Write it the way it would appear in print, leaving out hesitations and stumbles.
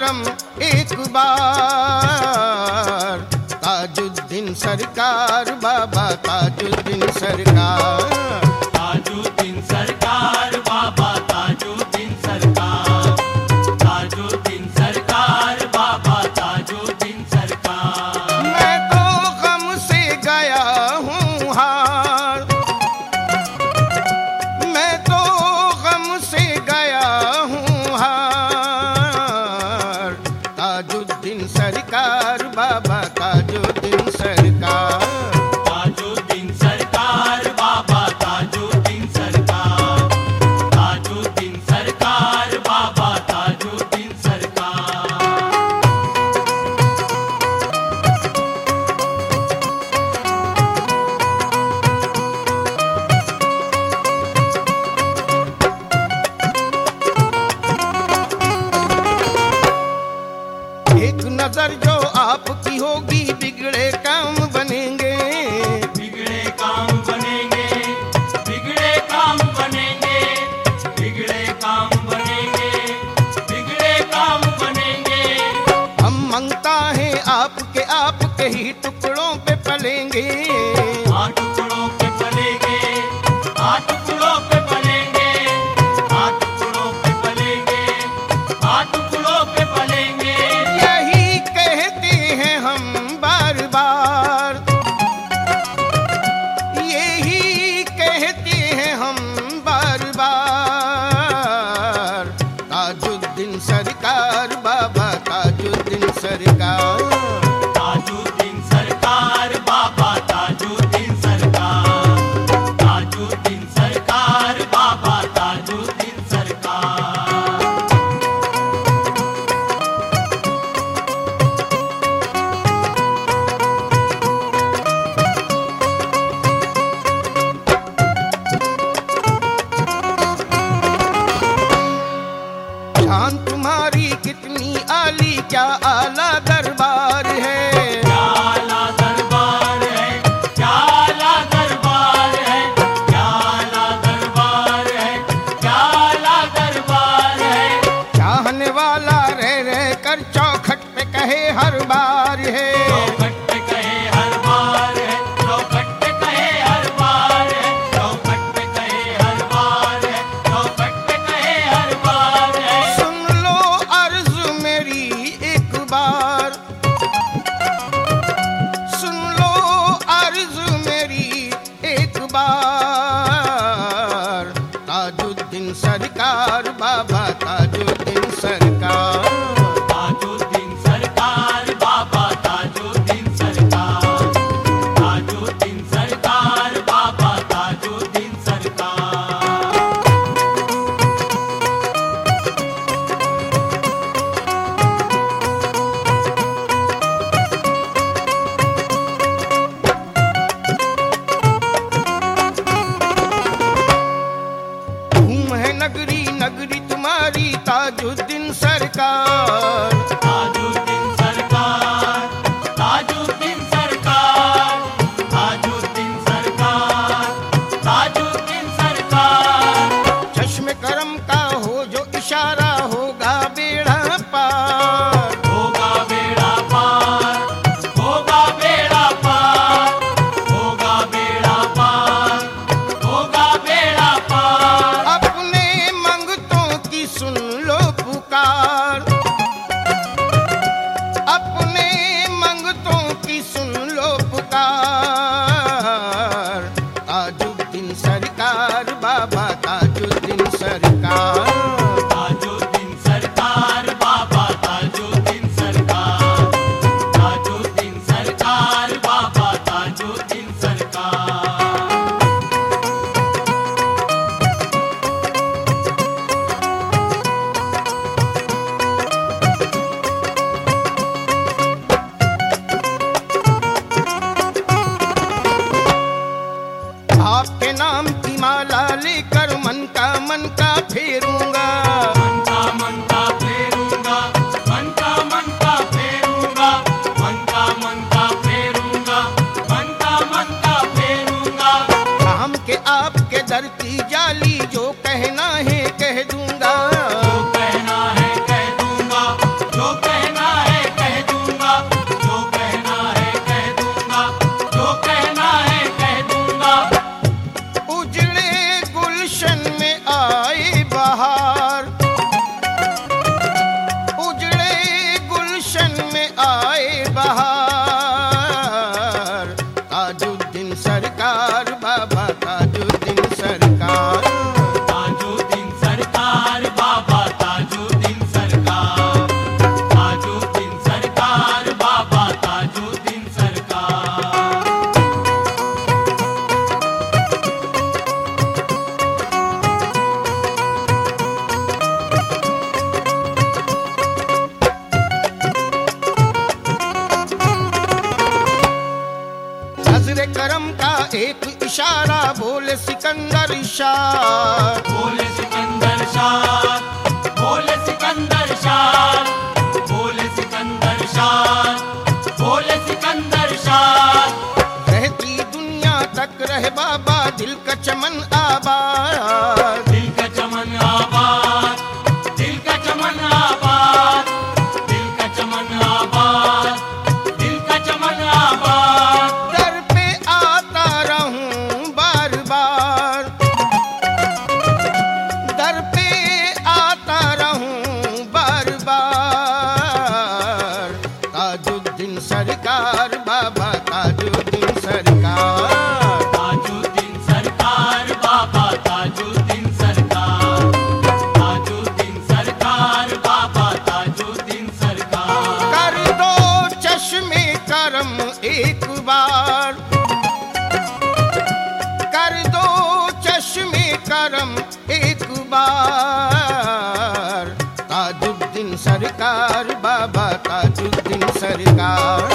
करम एक बार। ताजुद्दीन सरकार, बाबा ताजुद्दीन सरकार, ताजुद्दीन सरकार, बाबा ताजुद्दीन सरकार, ताजुद्दीन सरकार, बाबा ताजुद्दीन सरकार। मैं तो गम से गया हूँ हार, मैं तो गम से गया हूँ हार। ताजुद्दीन सरकार, बाबा ताजुद्दीन सरकार, ताजुद्दीन सरकार, बाबा ताजुद्दीन सरकार, ताजुद्दीन सरकार, बाबा ताजुद्दीन सरकार। एक नजर जो आपकी होगी बिगड़े काम बनेंगे, बिगड़े काम बनेंगे, बिगड़े काम बनेंगे, बिगड़े काम बनेंगे, बिगड़े काम बनेंगे। हम मंगता है आपके ही टुकड़ों पे पलेंगे। हाँ टुकड़ों पे पलेंगे, हाँ टुकड़ों पे पलेंगे, हाँ टुकड़ों पे पलेंगे, हाँ टुकड़ों पे पलेंगे। यही कहते हैं हम बार बार, यही कहते हैं हम बार बार। ताजुद्दीन सरकार, बाबा ताजुद्दीन सरकार, ताजुद्दीन सरकार, बाबा ताजुद्दीन सरकार, ताजुद्दीन सरकार, बाबा ताजुद्दीन सरकार। शान तुम्हारी कितनी आली, क्या आला दरबार है। क्या आला दरबार है, क्या आला दरबार है, क्या आला दरबार है, क्या आला दरबार है। चाहने वाला रह रह कर चौखट पे कहे हर बार है। चौखट पे कहे हर बार है, चौखट पे कहे हर बार है, चौखट पे कहे हर बार है, चौखट पे कहे हर बार है। सुन लो अर्ज मेरी एक बार, सुन लो अर्ज मेरी एक बार। ताजुद्दीन सरकार, बाबा ताजुद्दीन सरकार, ताजुद्दीन सरकार, बाबा ताजुद्दीन सरकार, ताजुद्दीन सरकार, बाबा ताजुद्दीन सरकार। धूम है नगरी नगरी तुम्हारी ताजुद्दीन सरकार। ताजुद्दीन सरकार, ताजुद्दीन सरकार, ताजुद्दीन सरकार, ताजुद्दीन सरकार। चश्मे करम का हो जो इशारा होगा बेड़ा पार। होगा बेड़ा पार, होगा बेड़ा पार, होगा बेड़ा पार, होगा बेड़ा पार। अपने मंगतों की सुन लो पुकार, सिकंदर शाह, बोले सिकंदर शाह, बोले सिकंदर शाह, बोले सिकंदर शाह, बोले सिकंदर शाह। रहती दुनिया तक रहे बाबा दिल का चमन आबाद, दिल का चमन आबाद, दिल का चमन आबाद, दिल का चमन आबाद, दिल का चमन आबाद। दर पे आता रहूं बार बार, दर पे आता रहूं बार बार। ताजुद्दीन सरकार बाबा ताजुद्दीन सरकार, ताजुद्दीन सरकार बाबा ताजुद्दीन सरकार, ताजुद्दीन सरकार बाबा ताजुद्दीन सरकार। कर दो चश्मे करम एक बार, कर दो चश्मे करम एक बार। ताजुद्दीन सरकार बाबा ताजुद्दीन सरकार।